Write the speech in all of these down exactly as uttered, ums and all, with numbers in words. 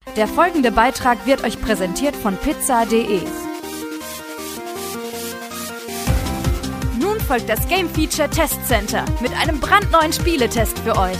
Der folgende Beitrag wird euch präsentiert von pizza punkt de. Nun folgt das Game Feature Test Center mit einem brandneuen Spieletest für euch.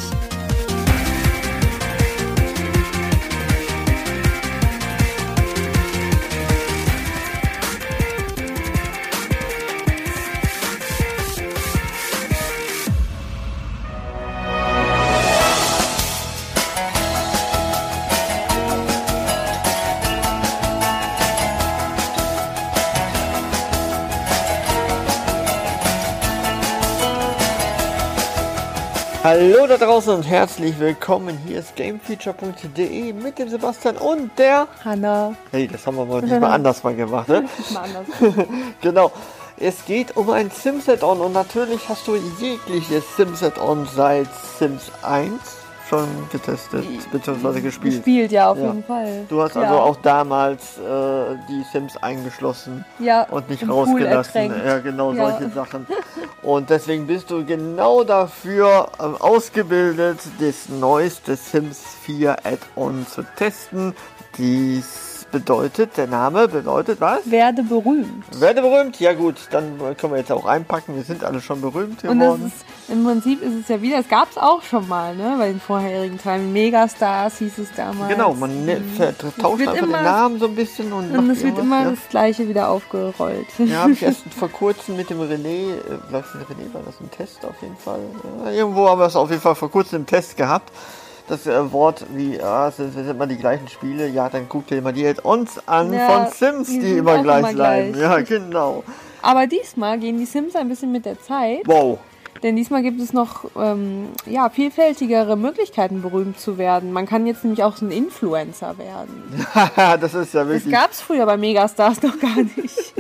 Hallo da draußen und herzlich willkommen. Hier ist gamefeature punkt de mit dem Sebastian und der Hanna. Hey, das haben wir mal nicht mal anders mal gemacht, ne? Nicht mal anders. Genau. Es geht um ein Sims-Add-on und natürlich hast du jegliches Sims-Add-on seit Sims eins schon getestet bzw. gespielt. Gespielt, ja, auf ja. jeden Fall. Du hast ja. also auch damals äh, die Sims eingeschlossen ja, und nicht rausgelassen. Ja, genau, ja. solche Sachen. Und deswegen bist du genau dafür ähm, ausgebildet, das neueste Sims vier Add-on zu testen. Dies bedeutet, der Name bedeutet was? Werde berühmt. Werde berühmt? Ja gut, dann können wir jetzt auch einpacken. Wir sind alle schon berühmt geworden. Und ist, im Prinzip ist es ja wieder, es gab es auch schon mal, ne? Bei den vorherigen Teilen. Megastars hieß es damals. Genau, man ne, tauscht einfach immer, den Namen so ein bisschen und Und es wird immer ja. das Gleiche wieder aufgerollt. Ja, habe ich erst vor kurzem mit dem René, äh, glaube ich, mit René war das ein Test auf jeden Fall. Ja, irgendwo haben wir es auf jeden Fall vor kurzem im Test gehabt. Das äh, Wort wie, ja, es sind, sind immer die gleichen Spiele, ja, dann guck dir mal die Add-ons an ja, von Sims, die, die immer gleich immer bleiben. gleich. Ja, genau. Aber diesmal gehen die Sims ein bisschen mit der Zeit. Wow. Denn diesmal gibt es noch ähm, ja, vielfältigere Möglichkeiten, berühmt zu werden. Man kann jetzt nämlich auch so ein Influencer werden. Das ist ja wirklich... Das gab es früher bei Megastars noch gar nicht.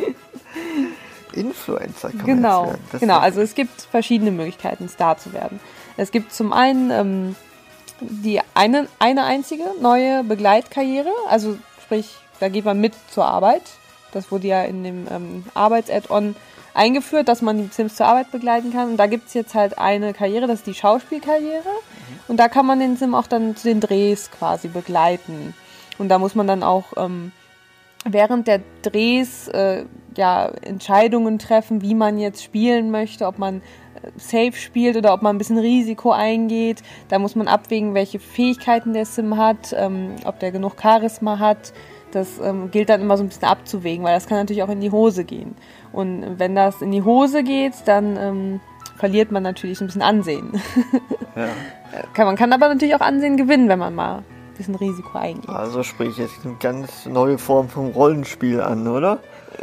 Influencer kann genau, man jetzt werden. Das genau. Also es gibt verschiedene Möglichkeiten, Star zu werden. Es gibt zum einen ähm, die eine, eine einzige neue Begleitkarriere. Also sprich, da geht man mit zur Arbeit. Das wurde ja in dem ähm, Arbeits-Add-on eingeführt, dass man die Sims zur Arbeit begleiten kann. Und da gibt es jetzt halt eine Karriere, das ist die Schauspielkarriere. Mhm. Und da kann man den Sim auch dann zu den Drehs quasi begleiten. Und da muss man dann auch ähm, während der Drehs äh, ja, Entscheidungen treffen, wie man jetzt spielen möchte, ob man äh, safe spielt oder ob man ein bisschen Risiko eingeht. Da muss man abwägen, welche Fähigkeiten der Sim hat, ähm, ob der genug Charisma hat. Das ähm, gilt dann immer so ein bisschen abzuwägen, weil das kann natürlich auch in die Hose gehen. Und wenn das in die Hose geht, dann ähm, verliert man natürlich ein bisschen Ansehen. Ja. kann, man kann aber natürlich auch Ansehen gewinnen, wenn man mal ein bisschen Risiko eingeht. Also sprich jetzt eine ganz neue Form vom Rollenspiel an, oder?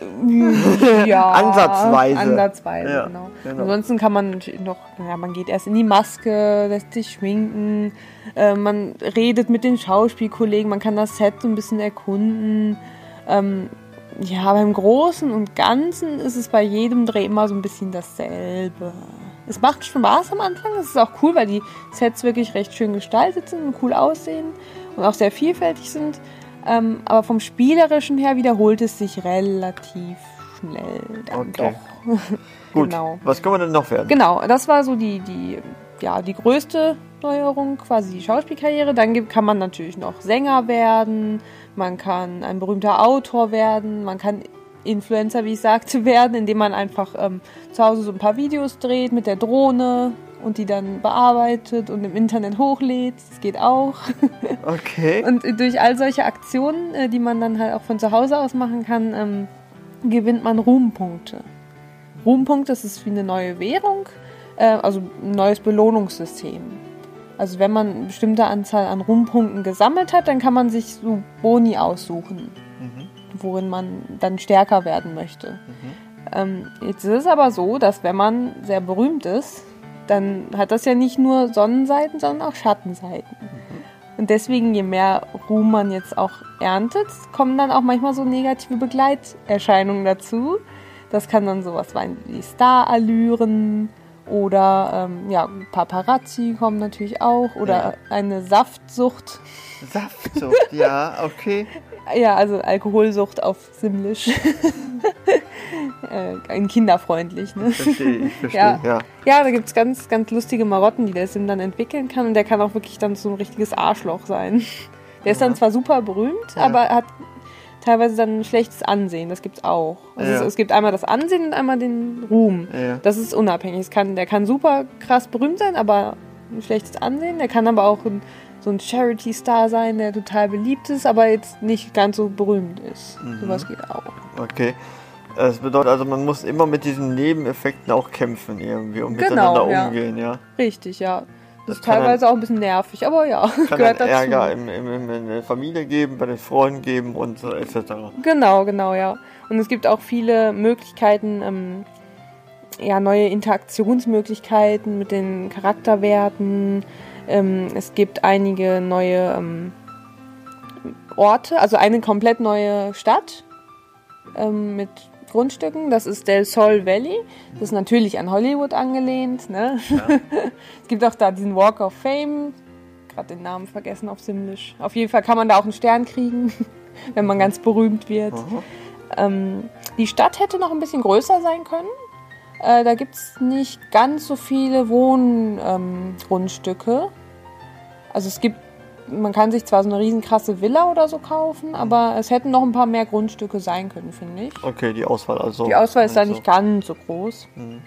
Ja, ansatzweise. Ansatzweise, ja, genau. genau. Ansonsten kann man natürlich noch, ja, man geht erst in die Maske, lässt sich schminken, äh, man redet mit den Schauspielkollegen, man kann das Set so ein bisschen erkunden. Ähm, ja, aber im Großen und Ganzen ist es bei jedem Dreh immer so ein bisschen dasselbe. Es macht Spaß am Anfang, es ist auch cool, weil die Sets wirklich recht schön gestaltet sind und cool aussehen und auch sehr vielfältig sind. Ähm, aber vom Spielerischen her wiederholt es sich relativ schnell dann okay. doch. Gut, genau. Was kann man denn noch werden? Genau, das war so die, die, ja, die größte Neuerung, quasi die Schauspielkarriere. Dann gibt, kann man natürlich noch Sänger werden, man kann ein berühmter Autor werden, man kann Influencer, wie ich sagte, werden, indem man einfach ähm, zu Hause so ein paar Videos dreht mit der Drohne und die dann bearbeitet und im Internet hochlädt. Das geht auch. Okay. Und durch all solche Aktionen, die man dann halt auch von zu Hause aus machen kann, ähm, gewinnt man Ruhmpunkte. Ruhmpunkte, das ist wie eine neue Währung, äh, also ein neues Belohnungssystem. Also wenn man eine bestimmte Anzahl an Ruhmpunkten gesammelt hat, dann kann man sich so Boni aussuchen, mhm. worin man dann stärker werden möchte. Mhm. Ähm, jetzt ist es aber so, dass wenn man sehr berühmt ist, dann hat das ja nicht nur Sonnenseiten, sondern auch Schattenseiten. Mhm. Und deswegen, je mehr Ruhm man jetzt auch erntet, kommen dann auch manchmal so negative Begleiterscheinungen dazu. Das kann dann sowas sein wie Starallüren oder ähm, ja, Paparazzi kommen natürlich auch oder ja. eine Saftsucht. Saftsucht, ja, okay. Ja, also Alkoholsucht auf Simlisch. äh, kinderfreundlich, ne? Ich verstehe, ich verstehe, ja. ja. Ja, da gibt es ganz, ganz lustige Marotten, die der Sim dann entwickeln kann und der kann auch wirklich dann so ein richtiges Arschloch sein. Der ist dann zwar super berühmt, Ja. aber hat teilweise dann ein schlechtes Ansehen. Das gibt's auch. Also Ja. es, es gibt einmal das Ansehen und einmal den Ruhm. Ja. Das ist unabhängig. Es kann, der kann super krass berühmt sein, aber ein schlechtes Ansehen. Der kann aber auch ein, so ein Charity-Star sein, der total beliebt ist, aber jetzt nicht ganz so berühmt ist. Mhm. Sowas geht auch. Okay. Das bedeutet also, man muss immer mit diesen Nebeneffekten auch kämpfen irgendwie und Genau, miteinander ja. umgehen, ja. Richtig, ja. Das, Das ist kann teilweise auch ein bisschen nervig, aber ja, Kann gehört dann dazu. Ärger im, im, im, in der Familie geben, bei den Freunden geben und so et cetera. Genau, genau, ja. Und es gibt auch viele Möglichkeiten, ähm, ja, neue Interaktionsmöglichkeiten mit den Charakterwerten. Ähm, es gibt einige neue ähm, Orte, also eine komplett neue Stadt ähm, mit Grundstücken. Das ist Del Sol Valley. Das ist natürlich an Hollywood angelehnt. Ne? Ja. Es gibt auch da diesen Walk of Fame. Gerade den Namen vergessen auf Simlish. Auf jeden Fall kann man da auch einen Stern kriegen, wenn man ganz berühmt wird. Mhm. Ähm, die Stadt hätte noch ein bisschen größer sein können. Äh, da gibt es nicht ganz so viele Wohngrundstücke. Ähm, also es gibt, man kann sich zwar so eine riesen krasse Villa oder so kaufen, aber es hätten noch ein paar mehr Grundstücke sein können, finde ich. Okay, die Auswahl also. Die Auswahl ist da also. nicht ganz so groß. Mhm.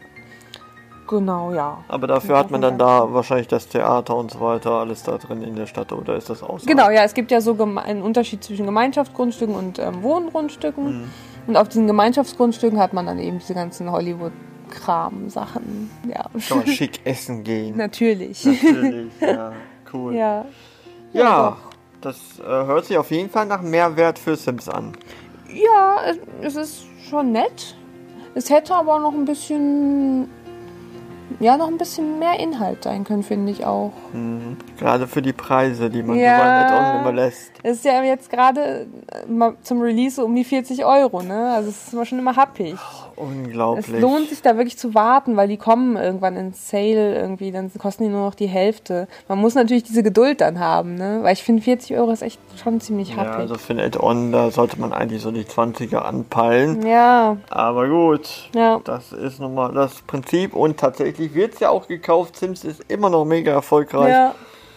Genau, ja. Aber dafür hat man dann da wahrscheinlich das Theater und so weiter, alles da drin in der Stadt, oder ist das außerhalb? Genau, ja, es gibt ja so geme- einen Unterschied zwischen Gemeinschaftsgrundstücken und ähm, Wohngrundstücken. Mhm. Und auf diesen Gemeinschaftsgrundstücken hat man dann eben diese ganzen Hollywood-Kram-Sachen. Ja, Kann man schick essen gehen. natürlich. Natürlich, ja, cool. Ja. Ja, das äh, hört sich auf jeden Fall nach Mehrwert für Sims an. Ja, es, es ist schon nett. Es hätte aber noch ein bisschen, ja, noch ein bisschen mehr Inhalt sein können, finde ich auch. Mhm. Gerade für die Preise, die man Ja. so bei Add-on immer lässt. Es ist ja jetzt gerade äh, mal zum Release so um die vierzig Euro, ne? Also es ist immer schon immer happig. Unglaublich. Es lohnt sich da wirklich zu warten, weil die kommen irgendwann in Sale irgendwie, dann kosten die nur noch die Hälfte. Man muss natürlich diese Geduld dann haben, ne? Weil ich finde vierzig Euro ist echt schon ziemlich Ja, happig. also für ein Add-on, da sollte man eigentlich so die zwanziger anpeilen. Ja, Aber gut, ja. das ist nun mal das Prinzip. Und tatsächlich wird es ja auch gekauft. Sims ist immer noch mega erfolgreich. Ja,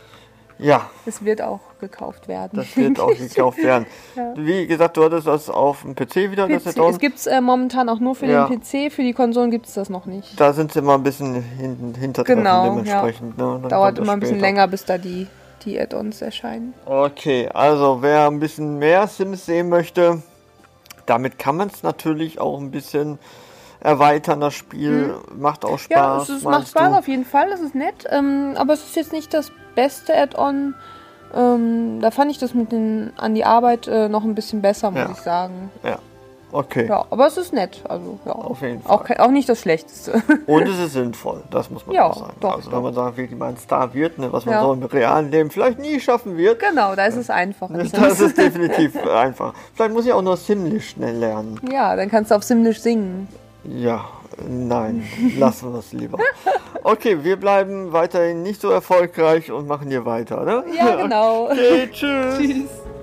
Ja, es wird auch gekauft werden. das wird auch gekauft werden. Ja. Wie gesagt, du hattest das auf dem P C wieder, das P C, Add-on. es gibt es äh, momentan auch nur für Ja. den P C, für die Konsolen gibt es das noch nicht. Da sind sie immer ein bisschen hinten, hintertreffen Genau, dementsprechend. Ne? Dann Dauert kommt das immer ein bisschen später. länger, bis da die, die Add-ons erscheinen. Okay, also wer ein bisschen mehr Sims sehen möchte, damit kann man es natürlich auch ein bisschen erweitern, das Spiel. Macht auch Spaß. Ja, es ist, macht meinst Spaß du? auf jeden Fall, das ist nett. Ähm, aber es ist jetzt nicht das beste Add-on. Ähm, da fand ich das mit den an die Arbeit äh, noch ein bisschen besser, muss Ja. ich sagen. Ja, okay. Ja, aber es ist nett. Also, ja. Auf jeden Fall. Auch, ke- auch nicht das Schlechteste. Und es ist sinnvoll, das muss man Ja, auch sagen. doch, also doch. wenn man sagt, wie man ein Star wird, ne, was man Ja. so im realen Leben vielleicht nie schaffen wird, Genau, da ist es einfacher. das ist definitiv einfach. Vielleicht muss ich auch noch Simlish schnell lernen. Ja, dann kannst du auf Simlish singen. Ja, nein, lassen wir es lieber. Okay, wir bleiben weiterhin nicht so erfolgreich und machen hier weiter, ne? Ja, genau. Okay, tschüss. Tschüss.